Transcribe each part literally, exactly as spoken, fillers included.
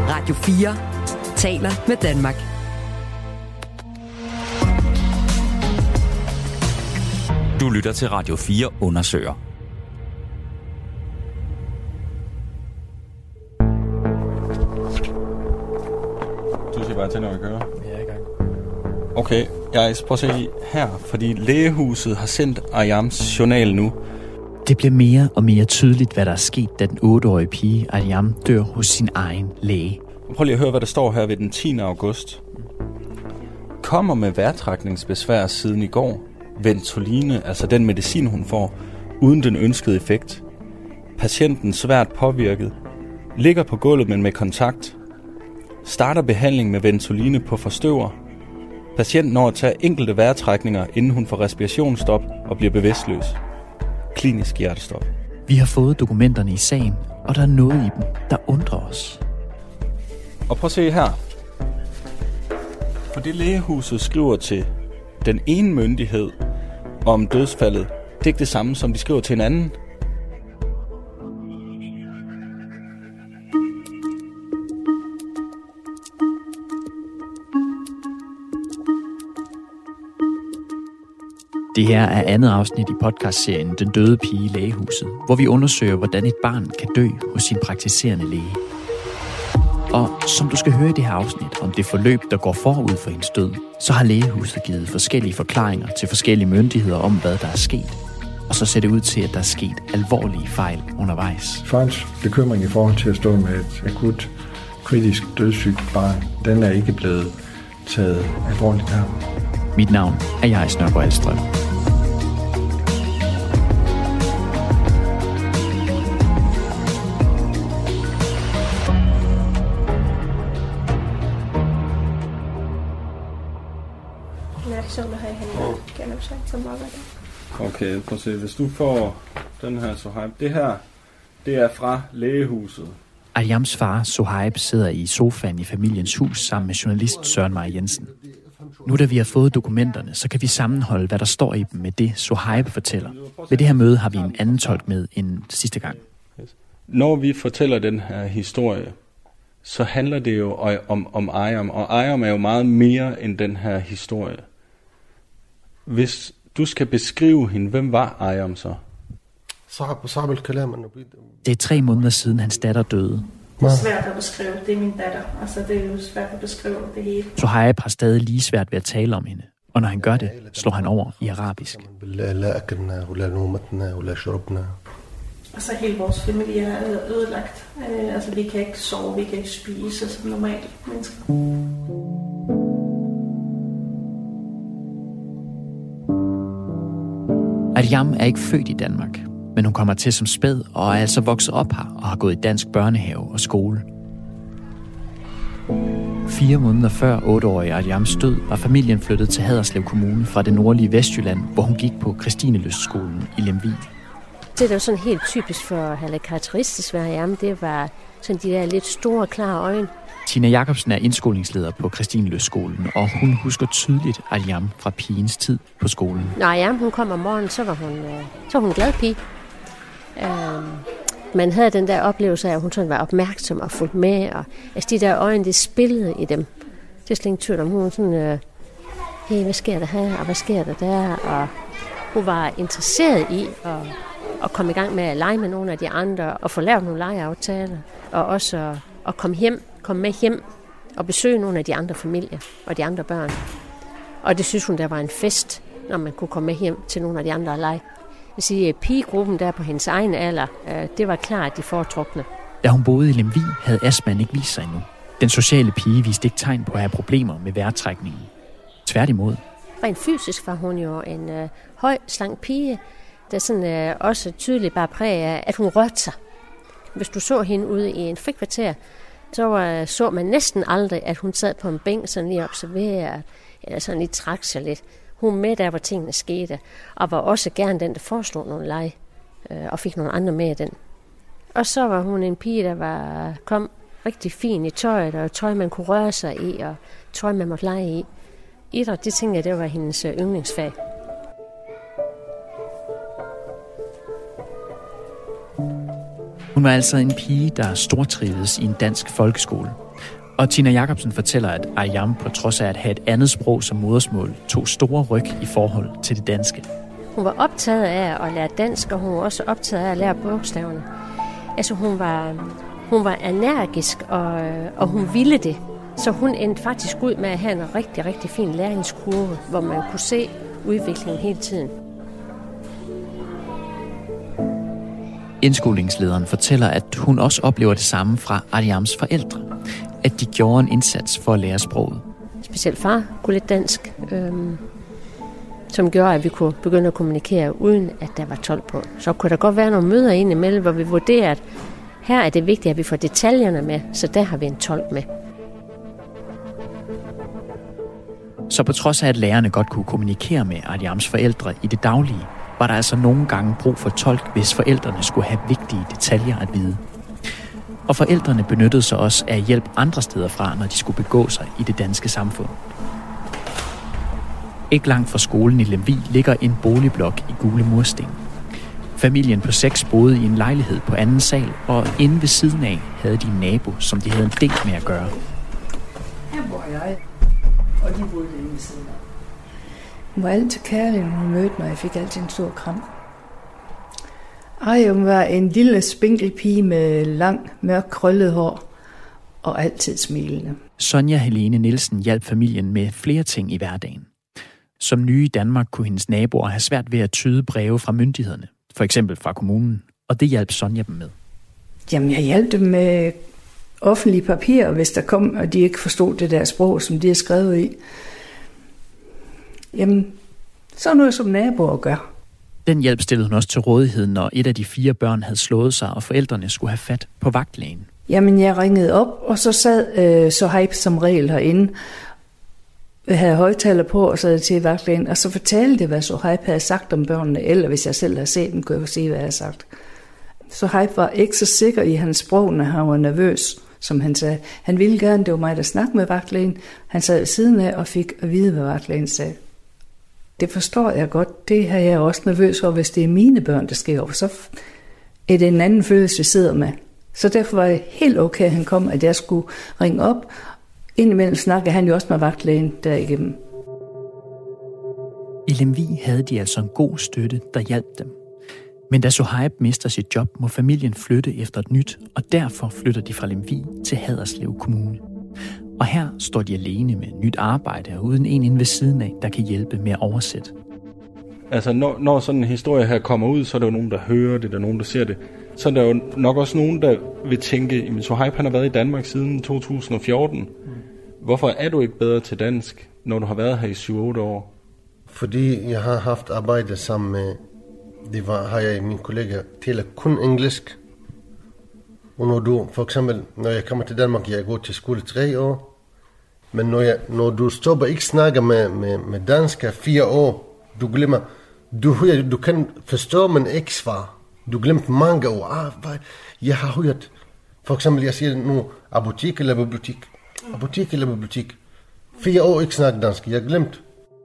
Radio fire taler med Danmark. Du lytter til Radio fire undersøger. Du siger bare til, når vi kører. Jeg er i gang. Okay, jeg prøver at se her, fordi lægehuset har sendt Aryams journal nu. Det bliver mere og mere tydeligt, hvad der er sket, da den otteårige pige Aryam dør hos sin egen læge. Prøv lige at høre, hvad der står her ved den tiende august. Kommer med vejrtrækningsbesvær siden i går. Ventoline, altså den medicin, hun får, uden den ønskede effekt. Patienten svært påvirket. Ligger på gulvet, men med kontakt. Starter behandling med Ventoline på forstøver. Patienten når at tage enkelte vejrtrækninger, inden hun får respirationsstop og bliver bevidstløs. Klinisk hjertestop. Vi har fået dokumenterne i sagen, og der er noget i dem, der undrer os. Og prøv at se her. For det lægehuset skriver til den ene myndighed om dødsfaldet, det er ikke det samme, som de skriver til en anden. Det her er andet afsnit i podcastserien Den døde pige i lægehuset, hvor vi undersøger, hvordan et barn kan dø hos sin praktiserende læge. Og som du skal høre i det her afsnit om det forløb, der går forud for hendes død, så har lægehuset givet forskellige forklaringer til forskellige myndigheder om, hvad der er sket. Og så ser det ud til, at der er sket alvorlige fejl undervejs. Farens bekymring i forhold til at stå med et akut, kritisk dødssygt barn, den er ikke blevet taget alvorligt her. Mit navn er Jais Nørgaard Alstrøm. Okay, prøv at se. Hvis du får den her Sohaib. Det her, det er fra lægehuset. Aryams far, Sohaib, sidder i sofaen i familiens hus sammen med journalist Søren Meier Jensen. Nu da vi har fået dokumenterne, så kan vi sammenholde, hvad der står i dem med det, Sohaib fortæller. Ved det her møde har vi en anden tolk med end sidste gang. Når vi fortæller den her historie, så handler det jo om, om Aryam, og Aryam er jo meget mere end den her historie. Hvis du skal beskrive hende, hvem var Aryam så? Det er tre måneder siden, hans datter døde. Det er svært at beskrive. Det er min datter. Altså, det er jo svært at beskrive det hele. Sohaib har stadig lige svært ved at tale om hende. Og når han gør det, slår han over i arabisk. Altså, hele vores familie er ødelagt. Altså, vi kan ikke sove, vi kan ikke spise som normalt mennesker. Aryam er ikke født i Danmark, men hun kommer til som spæd og er altså vokset op her og har gået i dansk børnehave og skole. Fire måneder før otteårige Aryams død var familien flyttet til Haderslev Kommune fra det nordlige Vestjylland, hvor hun gik på Christinelystskolen i Lemvig. Det, der var sådan helt typisk for, eller karakteristisk ved Aryam, det var sådan de der lidt store, klare øjne. Tina Jacobsen er indskolingsleder på Christinelystskolen, og hun husker tydeligt Aryam fra pigens tid på skolen. Når Aryam hun kom om morgenen, så var hun, øh, så var hun en glad pige. Øh, man havde den der oplevelse af, at hun sådan var opmærksom og fulgte med, og altså de der øjne, det spillede i dem. Det er slet ikke tvivl om, hun sådan, øh, hey, hvad sker der her, og hvad sker der der, og hun var interesseret i at, at komme i gang med at lege med nogle af de andre, og få lavet nogle legeaftaler, og også at, at komme hjem, komme med hjem og besøge nogle af de andre familier og de andre børn. Og det synes hun, der var en fest, når man kunne komme med hjem til nogle af de andre og lege. Jeg vil sige, at pigegruppen der på hendes egen alder, det var klart de foretrukne. Da hun boede i Lemvig, havde astmaen ikke vist sig endnu. Den sociale pige viste ikke tegn på at have problemer med vejrtrækningen. Tværtimod. Rent fysisk var hun jo en øh, høj, slank pige, der sådan, øh, også tydeligt bare præg af, at hun rørte sig. Hvis du så hende ude i en frikvarter, så øh, så man næsten aldrig, at hun sad på en bænk, sådan lige observerede, eller sådan lige trak sig lidt. Hun med der, hvor tingene skete, og var også gerne den, der foreslog nogle lege, øh, og fik nogle andre med den. Og så var hun en pige, der var, kom rigtig fin i tøjet, og tøj, man kunne røre sig i, og tøj, man måtte lege i. Idræt, det tænker jeg, det var hendes yndlingsfag. Hun var altså en pige, der stortrivedes i en dansk folkeskole. Og Tina Jacobsen fortæller, at Aryam på trods af at have et andet sprog som modersmål, tog store ryg i forhold til det danske. Hun var optaget af at lære dansk, og hun var også optaget af at lære bogstaverne. Altså hun var, hun var energisk, og, og hun ville det. Så hun endte faktisk ud med at have en rigtig, rigtig fin læringskurve, hvor man kunne se udviklingen hele tiden. Indskolingslederen fortæller, at hun også oplever det samme fra Aryams forældre. At de gjorde en indsats for at lære sproget. Specielt far kunne lidt dansk, øhm, som gjorde, at vi kunne begynde at kommunikere, uden at der var tolk på. Så kunne der godt være nogle møder indimellem, hvor vi vurderer, at her er det vigtigt, at vi får detaljerne med, så der har vi en tolk med. Så på trods af, at lærerne godt kunne kommunikere med Aryams forældre i det daglige, var der altså nogle gange brug for tolk, hvis forældrene skulle have vigtige detaljer at vide. Og forældrene benyttede sig også af hjælp andre steder fra, når de skulle begå sig i det danske samfund. Ikke langt fra skolen i Lemvig ligger en boligblok i gule mursten. Familien på seks boede i en lejlighed på anden sal, og inde ved siden af havde de en nabo, som de havde en del med at gøre. Her bor jeg, og de boede inde ved siden af. Hun var altid kærlig, når hun mødte mig. Jeg fik altid en stor kram. Aryam var en lille spinkel pige med lang, mørk, krøllet hår og altid smilende. Sonja Helene Nielsen hjalp familien med flere ting i hverdagen. Som nye i Danmark kunne hendes naboer have svært ved at tyde breve fra myndighederne, for eksempel fra kommunen, og det hjalp Sonja dem med. Jamen, jeg hjalp dem med offentlige papirer, hvis der kom, og de ikke forstod det der sprog, som de har skrevet i. Jamen, så noget som naboer gør. Den hjælp stillede hun også til rådighed, når et af de fire børn havde slået sig, og forældrene skulle have fat på vagtlægen. Jamen, jeg ringede op, og så sad øh, Sohaib som regel herinde, havde højtaler på og sad til vagtlægen, og så fortalte det, hvad Sohaib havde sagt om børnene, eller hvis jeg selv havde set dem, kunne jeg se, hvad jeg havde sagt. Sohaib var ikke så sikker i hans sprog, når han var nervøs, som han sagde. Han ville gerne, det var mig, der snakkede med vagtlægen. Han sad ved siden af og fik at vide, hvad vagtlægen sagde. Det forstår jeg godt. Det har jeg også nervøs for, hvis det er mine børn, der sker over. Så er det en anden følelse, vi sidder med. Så derfor var det helt okay, at han kom, at jeg skulle ringe op. Indimellem snakkede han jo også med vagtlægen derigennem. I Lemvig havde de altså en god støtte, der hjalp dem. Men da Sohaib mister sit job, må familien flytte efter et nyt, og derfor flytter de fra Lemvig til Haderslev Kommune. Og her står de alene med nyt arbejde og uden en inde ved siden af, der kan hjælpe med at oversætte. Altså, når, når sådan en historie her kommer ud, så er der jo nogen, der hører det, der er nogen, der ser det. Så er der jo nok også nogen, der vil tænke, at Sohaib han har været i Danmark siden to tusind og fjorten. Hvorfor er du ikke bedre til dansk, når du har været her i syv otte år? Fordi jeg har haft arbejde sammen med, det var, har jeg mine kollegaer, taler kun engelsk. Og når du, for eksempel, når jeg kommer til Danmark, jeg går til skole tre år. Men når, jeg, når du stopper ikke snakker med, med, med dansk fire år, du glemmer, du, du kan forstå, men ikke svare. Du glemte mange ord. Ah, hvad? Jeg har hørt, for eksempel, jeg siger nu, apotek eller bibliotek. Apotek eller bibliotek. Fire år ikke snakke dansk, jeg glemte.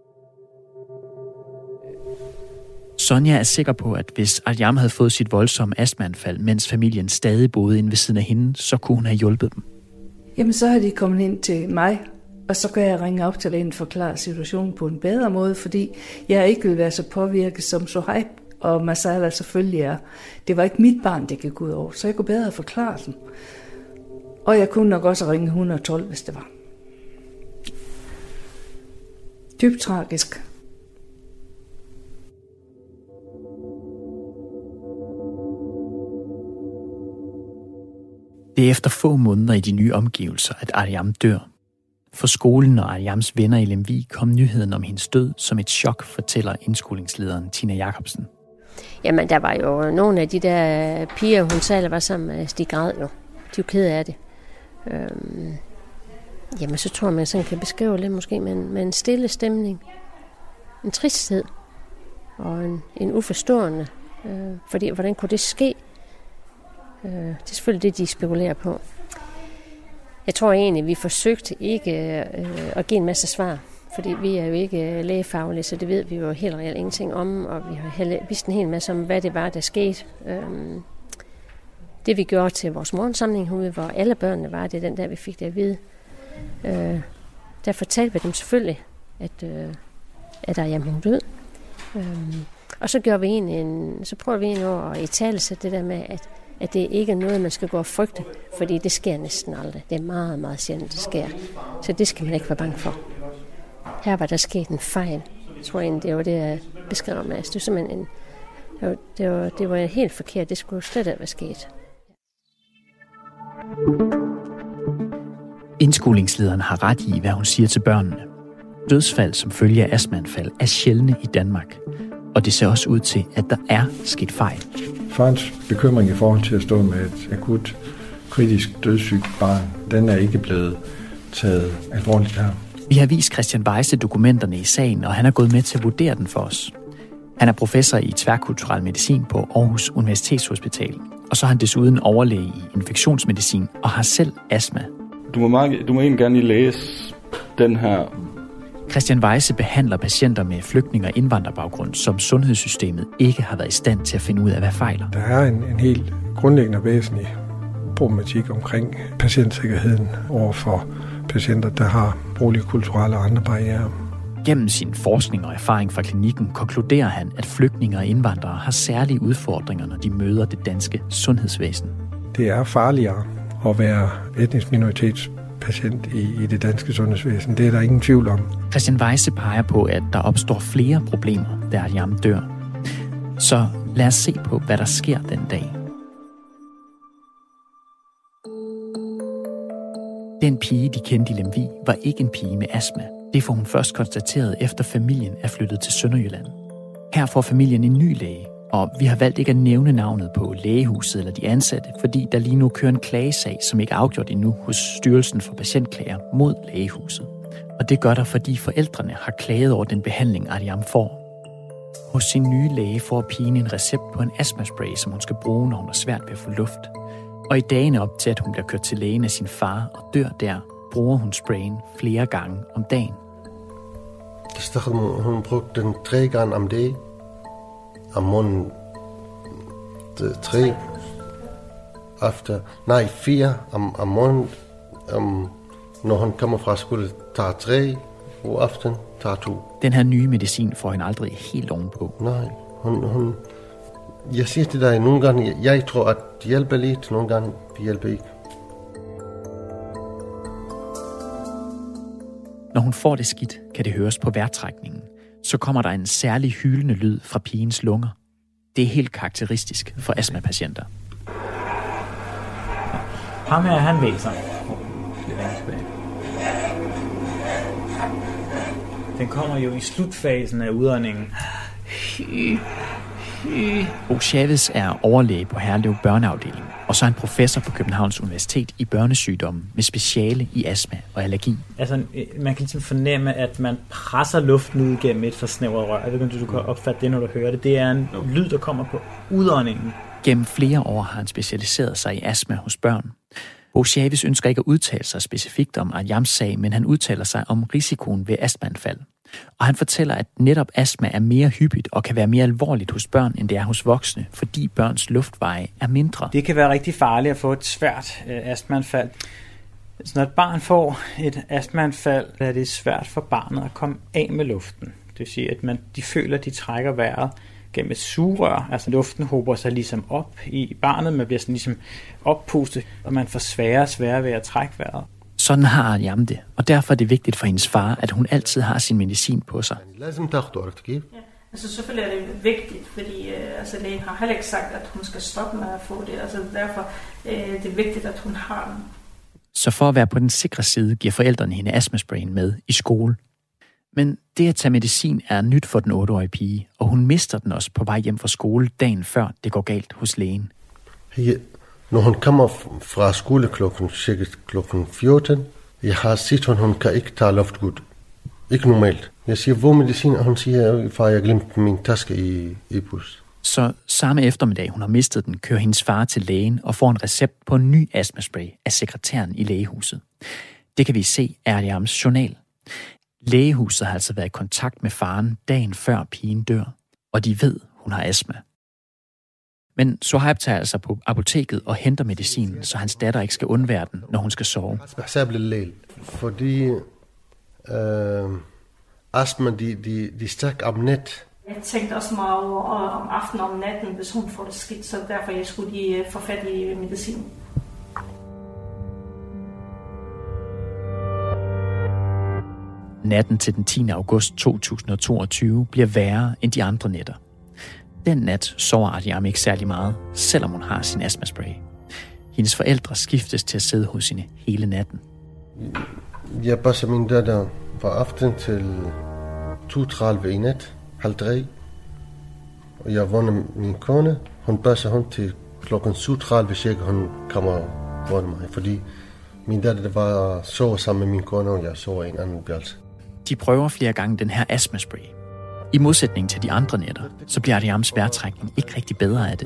Sonja er sikker på, at hvis Aryam havde fået sit voldsomme astmaanfald, mens familien stadig boede inde ved siden af hende, så kunne hun have hjulpet dem. Jamen, så har de kommet ind til mig, og så kan jeg ringe op til lægen og forklare situationen på en bedre måde, fordi jeg ikke vil være så påvirket som Sohaib og Masala selvfølgelig er. Det var ikke mit barn, det gik ud over, så jeg kunne bedre forklare dem. Og jeg kunne nok også ringe et et to, hvis det var. Dybt tragisk. Det er efter få måneder i de nye omgivelser, at Aryam dør. For skolen og Aryams venner i Lemvig kom nyheden om hendes død som et chok, fortæller indskolingslederen Tina Jacobsen. Jamen, der var jo nogle af de der piger, hun selv var sammen med, de græd jo. De var ked af det. Øhm, jamen, så tror jeg, man sådan kan beskrive lidt måske med en, med en stille stemning. En tristhed og en, en uforstående. Øh, fordi, hvordan kunne det ske? Øh, det er selvfølgelig det, de spekulerer på. Jeg tror egentlig, vi forsøgte ikke øh, at give en masse svar. Fordi vi er jo ikke lægefaglige, så det ved vi jo helt reelt ingenting om. Og vi har vidst en hel masse om, hvad det var, der skete. Øhm, det vi gjorde til vores morgensamling herude, hvor alle børnene var, det er den der, vi fik det at vide. Øh, der fortalte vi dem selvfølgelig, at, øh, at Ariam hun død. Øh, og så gjorde vi en, en så prøvede vi en år at italesætte det der med, at, at det ikke er noget, man skal gå og frygte, fordi det sker næsten aldrig. Det er meget, meget sjældent, det sker. Så det skal man ikke være bange for. Her var der sket en fejl. Jeg tror egentlig, det var det, jeg beskrev med. Det var simpelthen en, det var, det var, det var helt forkert. Det skulle slet ikke være sket. Indskolingslederen har ret i, hvad hun siger til børnene. Dødsfald som følge af astmaanfald er sjældne i Danmark. Og det ser også ud til, at der er sket fejl. Farens bekymring i forhold til at stå med et akut, kritisk dødssygt barn, den er ikke blevet taget alvorligt her. Vi har vist Christian Weise dokumenterne i sagen, og han er gået med til at vurdere den for os. Han er professor i tværkulturel medicin på Aarhus Universitetshospital, og så er han desuden overlæge i infektionsmedicin og har selv astma. Du må, meget, du må egentlig gerne lige læse den her. Christian Weise behandler patienter med flygtninge- og indvandrerbaggrund, som sundhedssystemet ikke har været i stand til at finde ud af, hvad fejler. Der er en, en helt grundlæggende og væsentlig problematik omkring patientsikkerheden over for patienter, der har sproglige, kulturelle og andre barrierer. Gennem sin forskning og erfaring fra klinikken konkluderer han, at flygtninge og indvandrere har særlige udfordringer, når de møder det danske sundhedsvæsen. Det er farligere at være etnisk minoritetspatient i, i det danske sundhedsvæsen. Det er der ingen tvivl om. Christian Weise peger på, at der opstår flere problemer, da Ariam dør. Så lad os se på, hvad der sker den dag. Den pige, de kendte i Lemvig, var ikke en pige med astma. Det får hun først konstateret, efter familien er flyttet til Sønderjylland. Her får familien en ny læge, og vi har valgt ikke at nævne navnet på lægehuset eller de ansatte, fordi der lige nu kører en klagesag, som ikke er afgjort endnu hos Styrelsen for Patientklager mod lægehuset. Og det gør der, fordi forældrene har klaget over den behandling, Ariam får. Hos sin nye læge får pigen en recept på en astmaspray, som hun skal bruge, når hun har svært ved at få luft. Og i dagene op til, at hun bliver kørt til lægen af sin far og dør der, bruger hun sprayen flere gange om dagen. Hun brugte den tre gange om dagen. Om morgenen tre. Efter, nej, fire om, om morgenen. Um, når hun kommer fra skole, tager tre. Og aften tager to. Den her nye medicin får hende aldrig helt ovenpå. Nej, hun... hun jeg siger til dig, nogle gange, jeg tror, at det hjælper lidt, nogle gange det hjælper ikke. Når hun får det skidt, kan det høres på vejrtrækningen. Så kommer der en særlig hylende lyd fra pigens lunger. Det er helt karakteristisk for astmapatienter. Ham her, han væser. Den kommer jo i slutfasen af udåndingen. Bo Chavez er overlæge på Herlev Børneafdeling, og så er han professor på Københavns Universitet i børnesygdomme med speciale i astma og allergi. Altså, man kan ligesom fornemme, at man presser luften ud gennem et forsnævret rør. Jeg ved ikke, om du kan opfatte det, når du hører det. Det er en lyd, der kommer på udåndingen. Gennem flere år har han specialiseret sig i astma hos børn. Bo Chavez ønsker ikke at udtale sig specifikt om Ariams sag, men han udtaler sig om risikoen ved astmaanfald. Og han fortæller, at netop astma er mere hyppigt og kan være mere alvorligt hos børn, end det er hos voksne, fordi børns luftveje er mindre. Det kan være rigtig farligt at få et svært øh, astmaanfald. Så når et barn får et astmaanfald, er det svært for barnet at komme af med luften. Det vil sige, at man, de føler, at de trækker vejret gennem et sugerør. Altså luften hober sig ligesom op i barnet, man bliver sådan ligesom oppustet, og man får sværere og sværere ved at trække vejret. Sådan har Ariam det, og derfor er det vigtigt for hendes far, at hun altid har sin medicin på sig. Ja, altså selvfølgelig er det vigtigt, fordi øh, altså, lægen har heller ikke sagt, at hun skal stoppe med at få det. Altså derfor øh, det er vigtigt, at hun har den. Så for at være på den sikre side, giver forældrene hende astmasprayen med i skole. Men det at tage medicin er nyt for den otteårige pige, og hun mister den også på vej hjem fra skole dagen før det går galt hos lægen. Hey, når hun kommer fra skole klokken, cirka klokken fjorten, jeg har set, at hun kan ikke tage luft godt. Ikke normalt. Jeg siger, hvor medicin, og hun siger, far, jeg glemte min taske i, i bus. Så samme eftermiddag, hun har mistet den, kører hendes far til lægen og får en recept på en ny astmaspray af sekretæren i lægehuset. Det kan vi se er Ariams journal. Lægehuset har altså været i kontakt med faren dagen før pigen dør, og de ved, hun har astma. Men Sohaib tager altså på apoteket og henter medicinen, så hans datter ikke skal undvære den, når hun skal sove. Fordi øh, astma, de, de, de stærk om net. Jeg tænkte også meget over om aftenen og om natten, hvis hun får det skidt, så derfor jeg skulle lige få fat i medicin. Natten til den tiende august to tusind og toogtyve bliver værre end de andre nætter. Den nat sover Aryam ikke særlig meget, selvom hun har sin astmaspray. Hendes forældre skiftes til at sidde hos hende hele natten. Jeg passer min datter fra aften til to tredive i nat, halv tre. Og jeg vågner min kone. Hun passer hun til klokken syv tredive cirka, hun kommer og vågner mig. Fordi min datter var sover sammen med min kone, og jeg sover i en anden værelse. De prøver flere gange den her astmaspray. I modsætning til de andre nætter, så bliver Aryams vejrtrækning ikke rigtig bedre af det.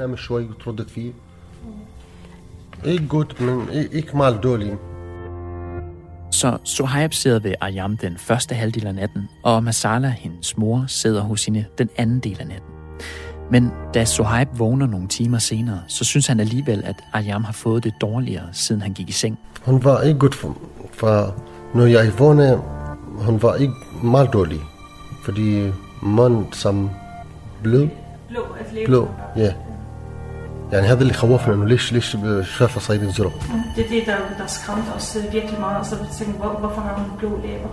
Ikke godt, men ikke meget dårligt. Så Sohaib sidder ved Aryam den første halvdel af natten, og Masala, hendes mor, sidder hos hende den anden del af natten. Men da Sohaib vågner nogle timer senere, så synes han alligevel, at Aryam har fået det dårligere, siden han gik i seng. Hun var ikke godt for, for når jeg vågnede, hun var ikke meget dårlig, fordi man som blød, blå, blå, ja. يعني هذا اللي خوفنا انه ليش ليش شاف صيد الزرق. Det er det der der skræmte os virkelig meget, og så tænkte hvor, hvorfor har hun blå læber?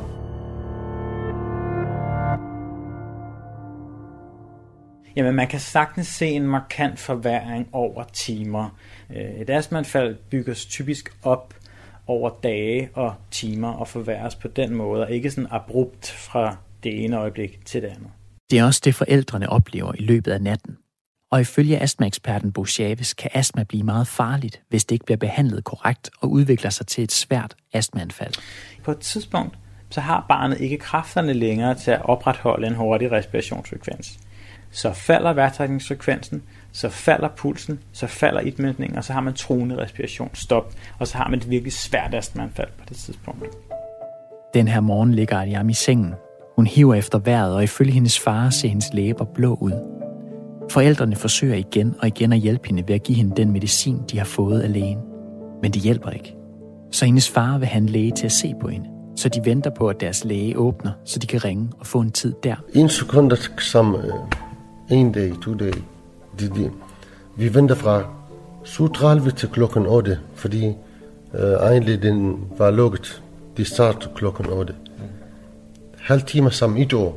Jamen man kan sagtens se en markant forværring over timer. Et astmaanfald bygges typisk op over dage og timer og forværres på den måde, og ikke sådan abrupt fra det ene øjeblik til det andet. Det er også det, forældrene oplever i løbet af natten. Og ifølge astmaeksperten Bo Chavez kan astma blive meget farligt, hvis det ikke bliver behandlet korrekt og udvikler sig til et svært astmaanfald. På et tidspunkt så har barnet ikke kræfterne længere til at opretholde en hurtig respirationsfrekvens. Så falder vejrtrækningsfrekvensen, så falder pulsen, så falder indmætningen, og så har man truende respirationsstop, og så har man et virkelig svært astmaanfald på det tidspunkt. Den her morgen ligger Aryam i sengen. Hun hiver efter vejret, og ifølge hendes far ser hendes læber blå ud. Forældrene forsøger igen og igen at hjælpe hende ved at give hende den medicin, de har fået af lægen. Men det hjælper ikke. Så hendes far vil have en læge til at se på hende. Så de venter på, at deres læge åbner, så de kan ringe og få en tid der. En sekund som en dag, to dage. De, de. Vi venter fra syv tredive til klokken otte, fordi uh, egentlig den var lukket. De startede klokken otte. Halv time som et år.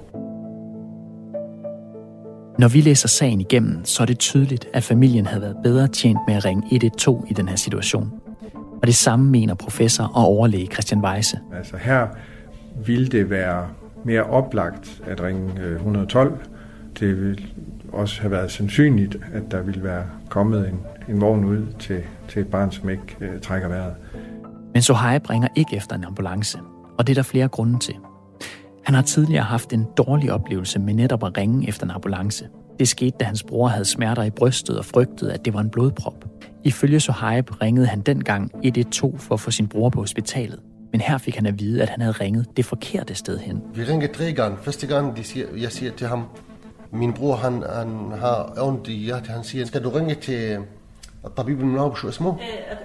Når vi læser sagen igennem, så er det tydeligt, at familien havde været bedre tjent med at ringe et et to i den her situation. Og det samme mener professor og overlæge Christian Weise. Altså her ville det være mere oplagt at ringe et et to. Det ville også have været sandsynligt, at der ville være kommet en, en vogn ud til, til et barn, som ikke øh, trækker vejret. Men Sohaib ringer ikke efter en ambulance, og det er der flere grunde til. Han har tidligere haft en dårlig oplevelse med netop at ringe efter en ambulance. Det skete, da hans bror havde smerter i brystet og frygtede, at det var en blodprop. Ifølge Sohaib ringede han dengang et et to for at få sin bror på hospitalet. Men her fik han at vide, at han havde ringet det forkerte sted hen. Vi ringede tre gange. Første gang, de siger, jeg siger til ham, min bror han, han har ondt i hjertet. Han siger, skal du ringe til Tabib al-Munawwar Ismo?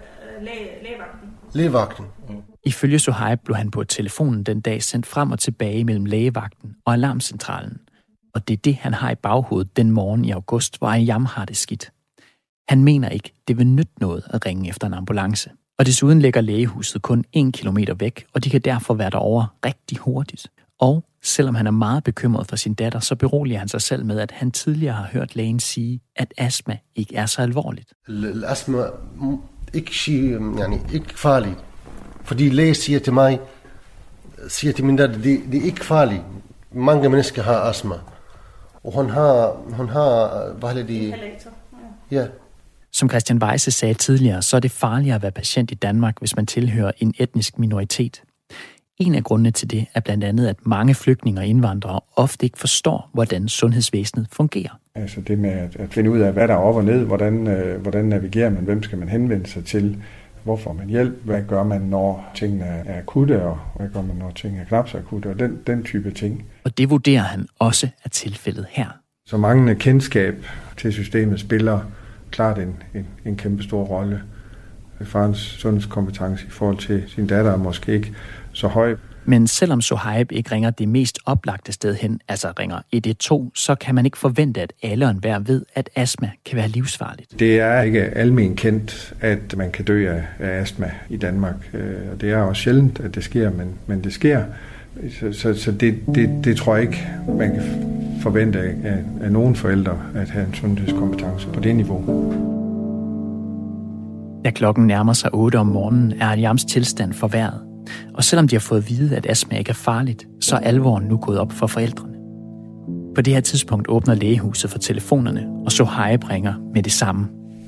Lægevagten. Lægevagten. Ifølge Sohaib blev han på telefonen den dag sendt frem og tilbage mellem lægevagten og alarmcentralen. Og det er det, han har i baghovedet den morgen i august, hvor Aryam har det skidt. Han mener ikke, det vil nytte noget at ringe efter en ambulance. Og desuden ligger lægehuset kun en kilometer væk, og de kan derfor være derovre rigtig hurtigt. Og selvom han er meget bekymret for sin datter, så beroliger han sig selv med, at han tidligere har hørt lægen sige, at astma ikke er så alvorligt. Astma ikke, yani, ikke farligt. Fordi læge siger til mig, siger til min datter, det, det er ikke farligt. Mange mennesker har astma. Og hun har, hun har, hvad er det? Ja. Som Christian Weise sagde tidligere, så er det farligere at være patient i Danmark, hvis man tilhører en etnisk minoritet. En af grundene til det er blandt andet, at mange flygtninge og indvandrere ofte ikke forstår, hvordan sundhedsvæsenet fungerer. Altså det med at, at finde ud af, hvad der er op og ned, hvordan, øh, hvordan navigerer man, hvem skal man henvende sig til, hvor får man hjælp, hvad gør man, når tingene er akutte, og hvad gør man, når tingene er knap så akutte, og den, den type ting. Og det vurderer han også er tilfældet her. Så manglende kendskab til systemet spiller klart en, en, en kæmpe stor rolle. Farens sundhedskompetence i forhold til sin datter er måske ikke så høj. Men selvom Sohaib ikke ringer det mest oplagte sted hen, altså ringer et et to, så kan man ikke forvente, at alle og enhver ved, at astma kan være livsfarligt. Det er ikke almen kendt, at man kan dø af, af astma i Danmark. Det er også sjældent, at det sker, men, men det sker. Så, så, så det, det, det tror jeg ikke, man kan forvente af, af nogen forældre at have en sundhedskompetence på det niveau. Da klokken nærmer sig otte om morgenen, er Aryams tilstand forværret. Og selvom de har fået at vide, at astma ikke er farligt, så er alvoren nu gået op for forældrene. På det her tidspunkt åbner lægehuset for telefonerne, og Sohaib ringer med det samme.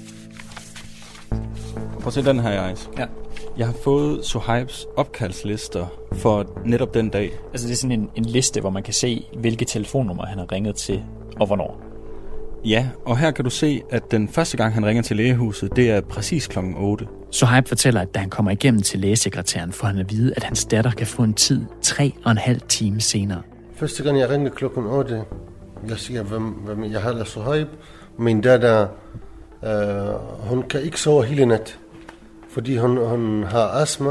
Prøv at se den her, Ejs. Ja. Jeg har fået Sohaibs opkaldslister for netop den dag. Altså det er sådan en, en liste, hvor man kan se, hvilke telefonnumre han har ringet til, og hvornår. Ja, og her kan du se, at den første gang, han ringer til lægehuset, det er præcis klokken otte. Sohaib fortæller, at da han kommer igennem til lægesekretæren, får han at vide, at hans datter kan få en tid tre og en halv time senere. Første gang jeg ringer klokken otte, jeg siger, hvem, hvem jeg hedder Sohaib. Min datter, øh, hun kan ikke sove hele nat, fordi hun, hun har astma,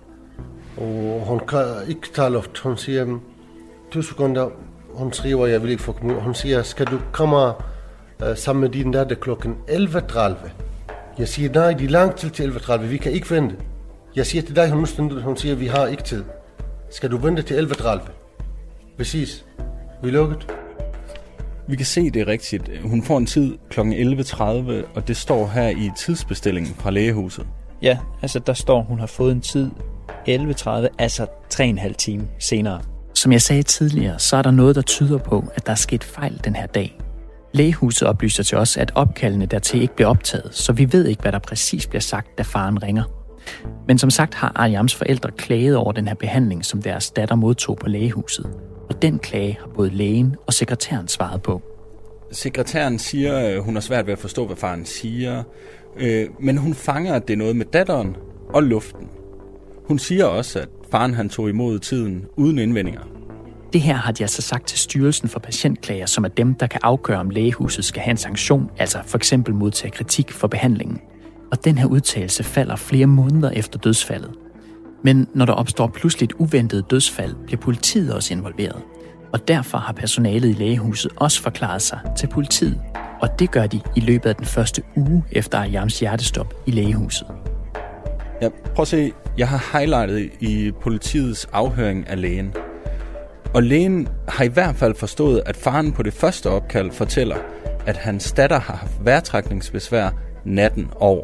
og hun kan ikke tage luft. Hun siger, to sekunder, hun skriver, jeg vil ikke få komme. Hun siger, skal du komme sammen med din datter klokken elleve tredive. Jeg siger, nej, det er langt til til elleve tredive, vi kan ikke vente. Jeg siger til dig, hun, hun siger, vi har ikke tid. Skal du vente til elleve tredive? Præcis. Vi er lukket. Vi kan se det rigtigt. Hun får en tid klokken elleve tredive, og det står her i tidsbestillingen fra lægehuset. Ja, altså der står, hun har fået en tid elleve tredive, altså tre og en halv time senere. Som jeg sagde tidligere, så er der noget, der tyder på, at der er sket fejl den her dag. Lægehuset oplyser til os, at opkaldene dertil ikke bliver optaget, så vi ved ikke, hvad der præcis bliver sagt, da faren ringer. Men som sagt har Aryams forældre klaget over den her behandling, som deres datter modtog på lægehuset. Og den klage har både lægen og sekretæren svaret på. Sekretæren siger, at hun har svært ved at forstå, hvad faren siger, men hun fanger, at det er noget med datteren og luften. Hun siger også, at faren han tog imod tiden uden indvendinger. Det her har de altså sagt til Styrelsen for Patientklager, som er dem, der kan afgøre, om lægehuset skal have en sanktion, altså for eksempel modtage kritik for behandlingen. Og den her udtalelse falder flere måneder efter dødsfaldet. Men når der opstår pludseligt uventet dødsfald, bliver politiet også involveret. Og derfor har personalet i lægehuset også forklaret sig til politiet. Og det gør de i løbet af den første uge efter Aryams hjertestop i lægehuset. Ja, prøv at se. Jeg har highlightet i politiets afhøring af lægen. Og lægen har i hvert fald forstået, at faren på det første opkald fortæller, at hans datter har haft vejrtrækningsbesvær natten over.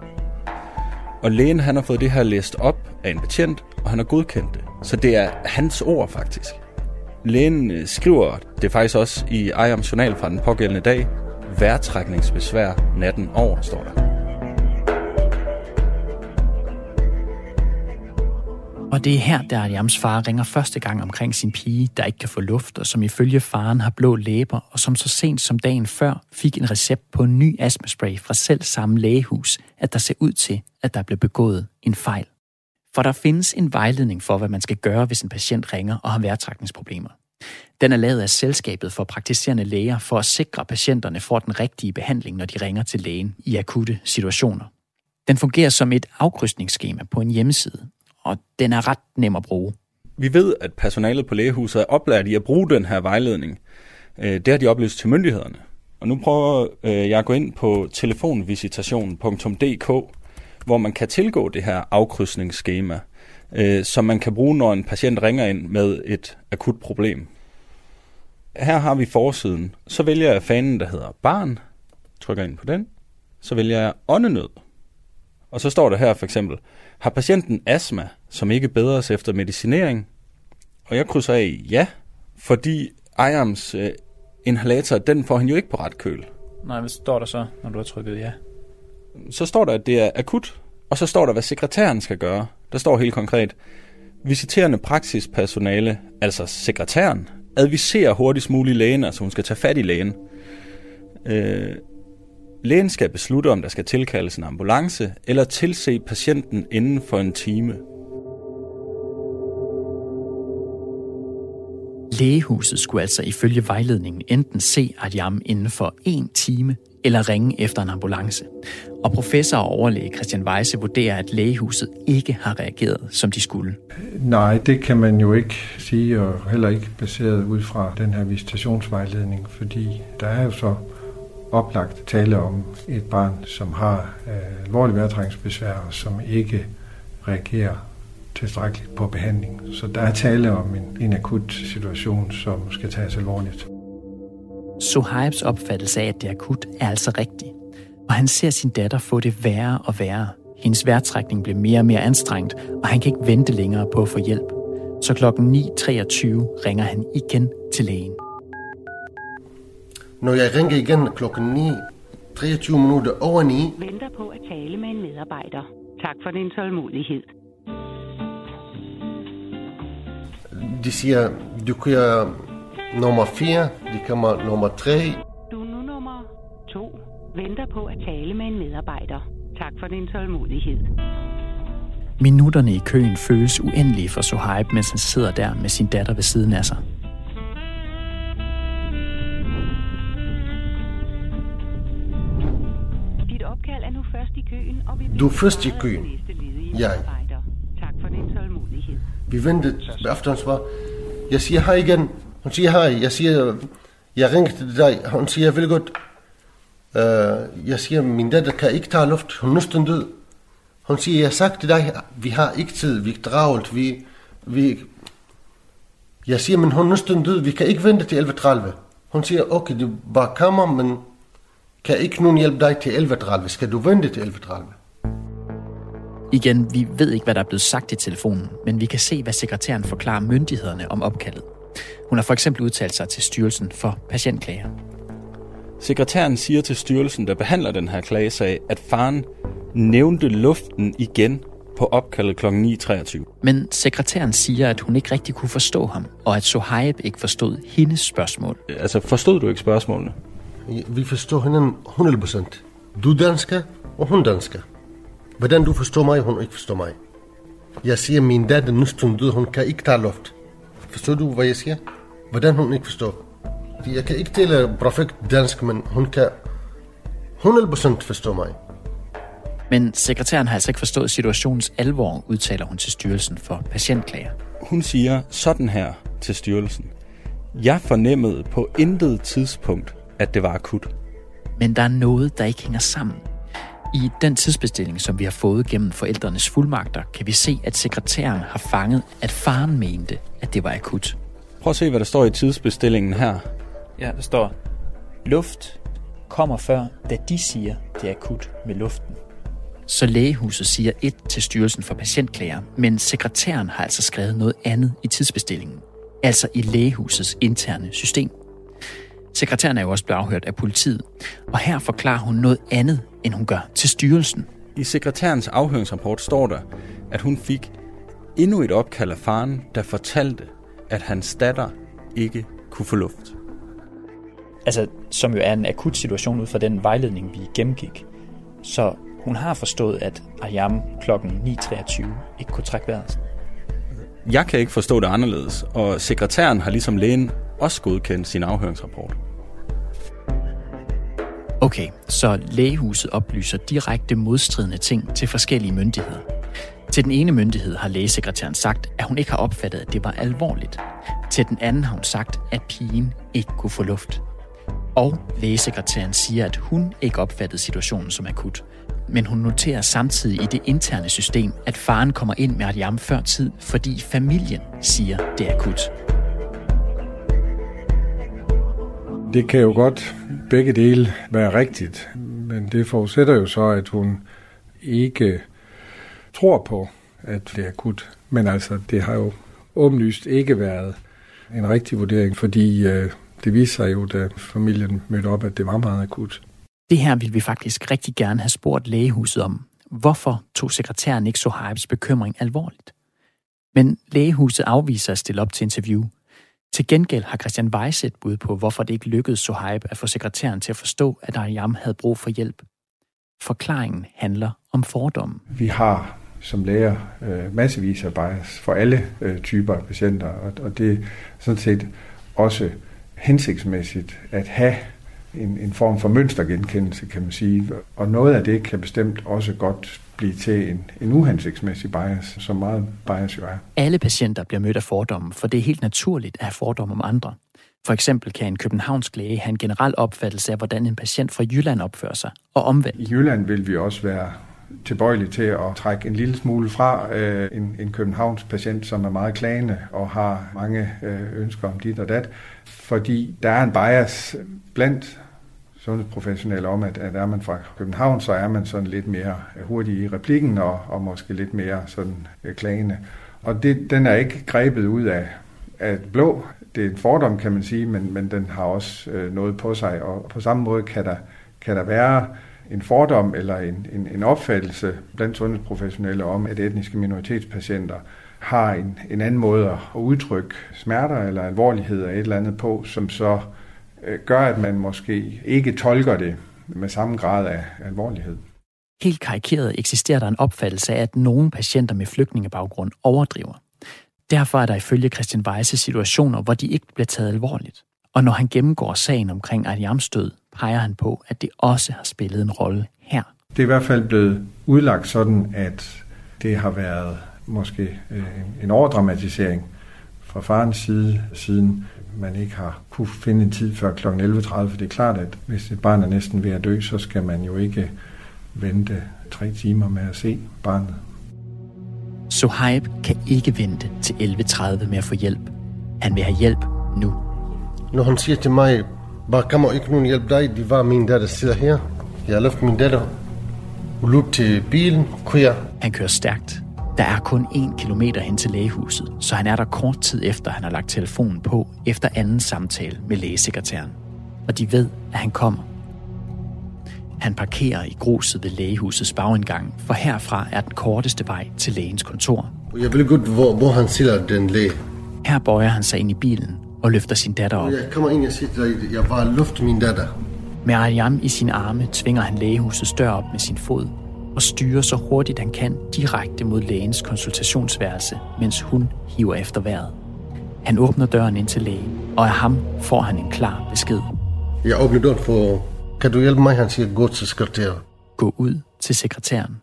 Og lægen han har fået det her læst op af en patient, og han har godkendt det. Så det er hans ord faktisk. Lægen skriver det faktisk også i Aryams journal fra den pågældende dag. Vejrtrækningsbesvær natten over, står der. Og det er her, da Aryams far ringer første gang omkring sin pige, der ikke kan få luft, og som ifølge faren har blå læber, og som så sent som dagen før fik en recept på en ny astmaspray fra selv samme lægehus, at der ser ud til, at der blev begået en fejl. For der findes en vejledning for, hvad man skal gøre, hvis en patient ringer og har vejrtrækningsproblemer. Den er lavet af Selskabet for Praktiserende Læger for at sikre, at patienterne får den rigtige behandling, når de ringer til lægen i akutte situationer. Den fungerer som et afkrydsningsskema på en hjemmeside, og den er ret nem at bruge. Vi ved, at personalet på lægehuset er oplært i at bruge den her vejledning. Det har de oplyst til myndighederne. Og nu prøver jeg at gå ind på telefonvisitation punktum d k, hvor man kan tilgå det her afkrydsningsskema, som man kan bruge, når en patient ringer ind med et akut problem. Her har vi forsiden. Så vælger jeg fanen, der hedder barn. Trykker ind på den. Så vælger jeg åndenød. Og så står der her for eksempel, har patienten astma, som ikke bedres efter medicinering? Og jeg krydser af ja, fordi Aryams øh, inhalator, den får han jo ikke på ret køl. Nej, hvad står der så, når du har trykket ja? Så står der, at det er akut, og så står der, hvad sekretæren skal gøre. Der står helt konkret, visiterende praksispersonale, altså sekretæren, adviserer hurtigst muligt lægen, altså hun skal tage fat i lægen. Øh, lægen skal beslutte, om der skal tilkaldes en ambulance, eller tilse patienten inden for en time. Lægehuset skulle altså ifølge vejledningen enten se Aryam inden for en time eller ringe efter en ambulance. Og professor og overlæge Christian Weise vurderer, at lægehuset ikke har reageret, som de skulle. Nej, det kan man jo ikke sige, og heller ikke baseret ud fra den her visitationsvejledning, fordi der er jo så oplagt tale om et barn, som har øh, alvorlige vejrtrækningsbesvær, og som ikke reagerer tilstrækkeligt på behandling. Så der er tale om en, en akut situation, som skal tages alvorligt. Sohaibs opfattelse af, at det er akut, er altså rigtig. Og han ser sin datter få det værre og værre. Hendes vejrtrækning bliver mere og mere anstrengt, og han kan ikke vente længere på at få hjælp. Så klokken ni treogtyve ringer han igen til lægen. Når jeg ringer igen klokken ni treogtyve minutter over ni... Venter på at tale med en medarbejder. Tak for din tålmodighed. De siger, du kører nummer fire, de kommer nummer tre. Du er nu nummer to. Venter på at tale med en medarbejder. Tak for din tålmodighed. Minutterne i køen føles uendelige for Sohaib, mens han sidder der med sin datter ved siden af sig. Dit opkald er nu først i køen, og vi... Du er først i køen. Jeg. Tak for din tålmodighed. Vi venter ved aftensvar. Jeg siger hej igen. Hun siger hej. Jeg siger, jeg ringer til dig. Hun siger, jeg vil godt. Uh, jeg siger, min datter kan ikke tage luft. Hun er næsten død. Hun siger, jeg har sagt til dig, vi har ikke tid. Vi er travlt. Vi, vi... Jeg siger, men hun er næsten død. Vi kan ikke vente til elleve tredive. Hun siger, okay, du bare kommer, men kan ikke nogen hjælpe dig til elleve tredive? Skal du vente til elleve tredive? Igen, vi ved ikke, hvad der er blevet sagt i telefonen, men vi kan se, hvad sekretæren forklarer myndighederne om opkaldet. Hun har for eksempel udtalt sig til Styrelsen for Patientklager. Sekretæren siger til styrelsen, der behandler den her klagesag, at faren nævnte luften igen på opkaldet klokken ni treogtyve. Men sekretæren siger, at hun ikke rigtig kunne forstå ham, og at Sohaib ikke forstod hendes spørgsmål. Altså, forstod du ikke spørgsmålene? Vi forstår hinanden hundrede procent. Du dansker, og hun dansker. Hvordan du forstår mig, hun ikke forstår mig. Jeg siger, min datter næsten død, hun kan ikke tage luft. Forstår du, hvad jeg siger? Hvordan hun ikke forstår? Jeg kan ikke tale perfekt dansk, men hun kan hundrede procent forstå mig. Men sekretæren har altså ikke forstået situationens alvor, udtaler hun til Styrelsen for Patientklager. Hun siger sådan her til styrelsen. Jeg fornemmede på intet tidspunkt, at det var akut. Men der er noget, der ikke hænger sammen. I den tidsbestilling, som vi har fået gennem forældrenes fuldmagter, kan vi se, at sekretæren har fanget, at faren mente, at det var akut. Prøv at se, hvad der står i tidsbestillingen her. Ja, der står, luft kommer før, da de siger, det er akut med luften. Så lægehuset siger et til Styrelsen for Patientklager, men sekretæren har altså skrevet noget andet i tidsbestillingen. Altså i lægehusets interne system. Sekretæren er jo også blevet afhørt af politiet, og her forklarer hun noget andet, end hun gør til styrelsen. I sekretærens afhøringsrapport står der, at hun fik endnu et opkald af faren, der fortalte, at hans datter ikke kunne få luft. Altså, som jo er en akut situation ud fra den vejledning, vi gennemgik. Så hun har forstået, at Ayam klokken ni treogtyve ikke kunne trække vejret. Jeg kan ikke forstå det anderledes, og sekretæren har ligesom lægen også godkendt sin afhøringsrapport. Okay, så lægehuset oplyser direkte modstridende ting til forskellige myndigheder. Til den ene myndighed har lægesekretæren sagt, at hun ikke har opfattet, at det var alvorligt. Til den anden har hun sagt, at pigen ikke kunne få luft. Og lægesekretæren siger, at hun ikke opfattede situationen som akut. Men hun noterer samtidig i det interne system, at faren kommer ind med Ayam før tid, fordi familien siger, det er akut. Det kan jo godt begge dele være rigtigt, men det forudsætter jo så, at hun ikke tror på, at det er akut. Men altså, det har jo åbenlyst ikke været en rigtig vurdering, fordi øh, det viser sig jo, da familien mødte op, at det var meget akut. Det her vil vi faktisk rigtig gerne have spurgt lægehuset om. Hvorfor tog sekretæren ikke Sohaibs bekymring alvorligt? Men lægehuset afviser at stille op til interview. Til gengæld har Christian Weise et bud på, hvorfor det ikke lykkedes Sohaib at få sekretæren til at forstå, at Ayam havde brug for hjælp. Forklaringen handler om fordomme. Vi har som læger øh, massevis af bias for alle øh, typer af patienter, og, og det er sådan set også hensigtsmæssigt at have en, en form for mønstergenkendelse, kan man sige. Og noget af det kan bestemt også godt blive til en, en uhensigtsmæssig bias, som meget bias jo er. Alle patienter bliver mødt af fordomme, for det er helt naturligt at have fordomme om andre. For eksempel kan en københavnsk læge have en generel opfattelse af, hvordan en patient fra Jylland opfører sig, og omvendt. I Jylland vil vi også være tilbøjelige til at trække en lille smule fra øh, en, en københavnsk patient, som er meget klagende og har mange øh, ønsker om dit og dat, fordi der er en bias blandt sundhedsprofessionelle om, at, at er man fra København, så er man sådan lidt mere hurtig i replikken og, og måske lidt mere sådan øh, klagende. Og det, den er ikke grebet ud af, af blå. Det er en fordom, kan man sige, men, men den har også øh, noget på sig, og på samme måde kan der, kan der være en fordom eller en, en, en opfattelse blandt sundhedsprofessionelle om, at etniske minoritetspatienter har en, en anden måde at udtrykke smerter eller alvorlighed af et eller andet på, som så øh, gør, at man måske ikke tolker det med samme grad af alvorlighed. Helt karikeret eksisterer der en opfattelse af, at nogle patienter med flygtningebaggrund overdriver. Derfor er der ifølge Christian Weise situationer, hvor de ikke bliver taget alvorligt. Og når han gennemgår sagen omkring Aryams død, peger han på, at det også har spillet en rolle her. Det er i hvert fald blevet udlagt sådan, at det har været måske en overdramatisering fra farens side, siden man ikke har kunne finde en tid før klokken elleve tredive. For det er klart, at hvis et barn er næsten ved at dø, så skal man jo ikke vente tre timer med at se barnet. Sohaib kan ikke vente til elleve tredive med at få hjælp. Han vil have hjælp nu. Når han siger til mig, bare kommer ikke nogen hjælp dig, det var min datter sidder her. Jeg har løftet min datter og løb til bilen, kører. Han kører stærkt. Der er kun en kilometer hen til lægehuset, så han er der kort tid efter, han har lagt telefonen på, efter anden samtale med lægesekretæren. Og de ved, at han kommer. Han parkerer i gruset ved lægehusets bagindgang, for herfra er den korteste vej til lægens kontor. Jeg ved godt, hvor, hvor han sidder, den læge. Her bøjer han sig ind i bilen og løfter sin datter op. Jeg kommer ind og siger, at jeg bare løfter min datter. Med Aryam i sine arme tvinger han lægehusets dør op med sin fod og styrer så hurtigt han kan direkte mod lægens konsultationsværelse, mens hun hiver efter vejret. Han åbner døren ind til lægen, og af ham får han en klar besked. Jeg åbner døren for, kan du hjælpe mig? Han siger, gå til sekretæren. Gå ud til sekretæren.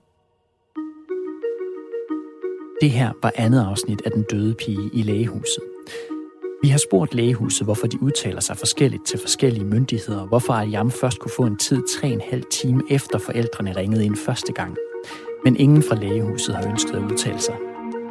Det her var andet afsnit af Den døde pige i lægehuset. Vi har spurgt lægehuset, hvorfor de udtaler sig forskelligt til forskellige myndigheder, hvorfor Aryam først kunne få en tid tre og en halv time efter forældrene ringede ind første gang. Men ingen fra lægehuset har ønsket at udtale sig.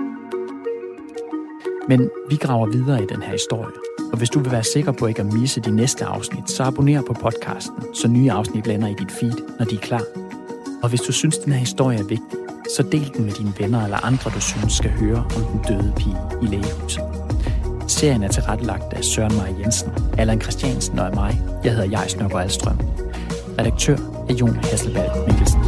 Men vi graver videre i den her historie, og hvis du vil være sikker på ikke at misse de næste afsnit, så abonner på podcasten, så nye afsnit lander i dit feed, når de er klar. Og hvis du synes, den her historie er vigtig, så del den med dine venner eller andre, du synes skal høre om den døde pige i lægehuset. Serien er tilrettelagt af Søren Marie Jensen, Allan Christiansen og af mig. Jeg hedder Jais Nørgaard Alstrøm. Redaktør er Jon Hasselberg Mikkelsen.